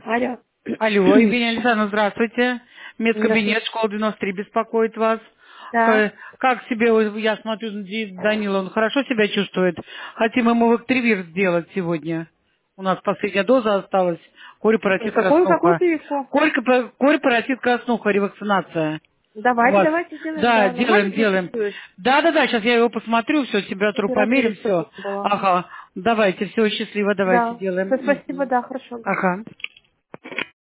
Алло. Алло, Евгения Александровна, здравствуйте. Медкабинет, Здравствуйте. школа 93 беспокоит вас. Да. Как себе, я смотрю, Данила, он хорошо себя чувствует? Хотим ему вектривир сделать сегодня. У нас последняя доза осталась. Корепаратит Какую краснуха. прививку? Корепаратит краснуха, ревакцинация. У вас. Давайте сделаем, Да, да. Нормально себя делаем. чувствуешь? Да, сейчас я его посмотрю, все, температуру Температура померим, что все. была? Ага, давайте, все, счастливо, давайте Да. делаем. Всё, спасибо, Мгм. да, хорошо. Ага.